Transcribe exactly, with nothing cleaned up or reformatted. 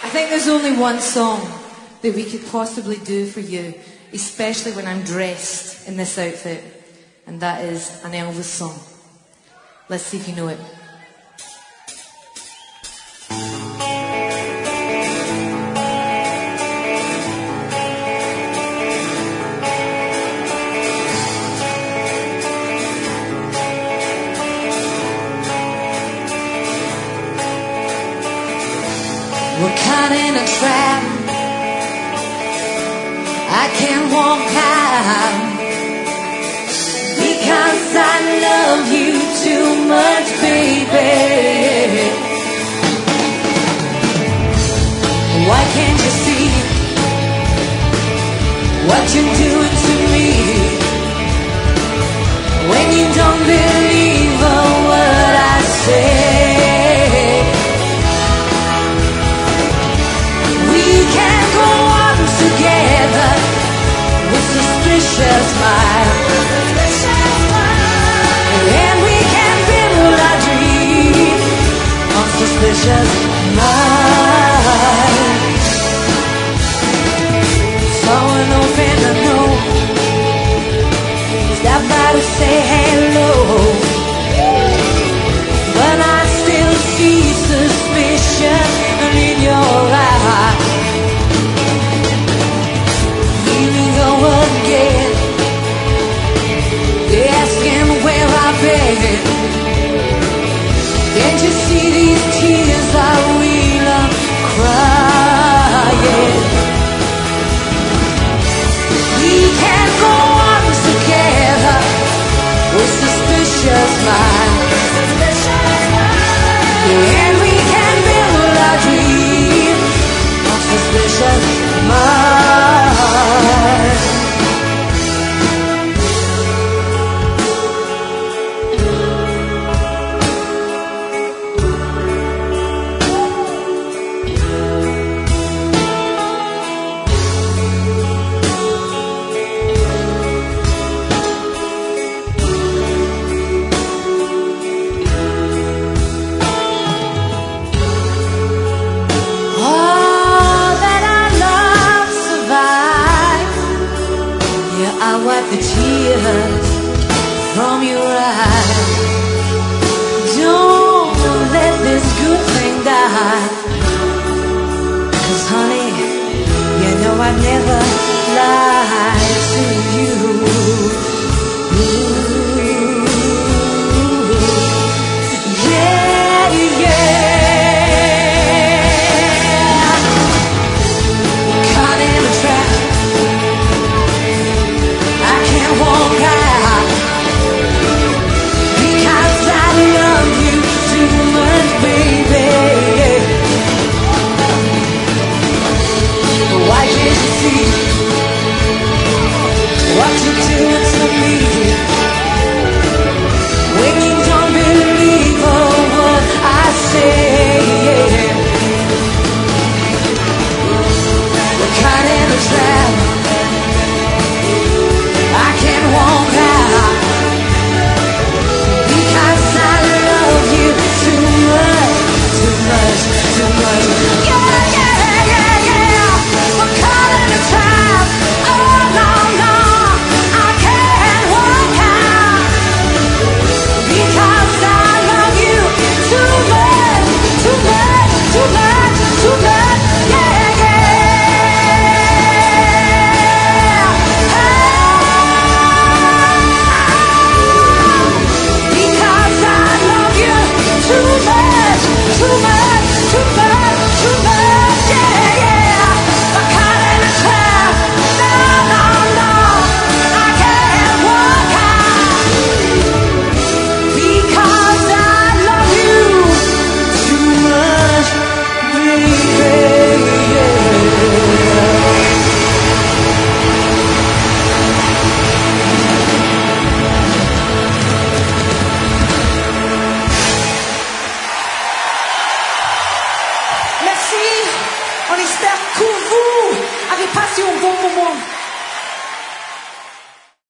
I think there's only one song that we could possibly do for you, especially when I'm dressed in this outfit, and that is an Elvis song. Let's see if you know it. We're caught in a trap. I can't walk out because I love you too much, baby. Why can't you see what you're doing to me when you don't believe a word I say? Suspicious mind, and we can build our dreams on suspicious